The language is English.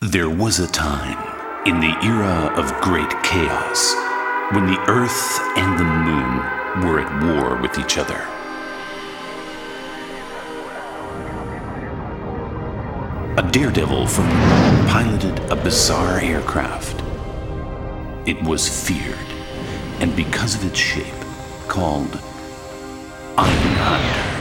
There was a time, in the era of great chaos, when the Earth and the Moon were at war with each other. A daredevil from the Moon piloted a bizarre aircraft. It was feared, and because of its shape, called Ironhide.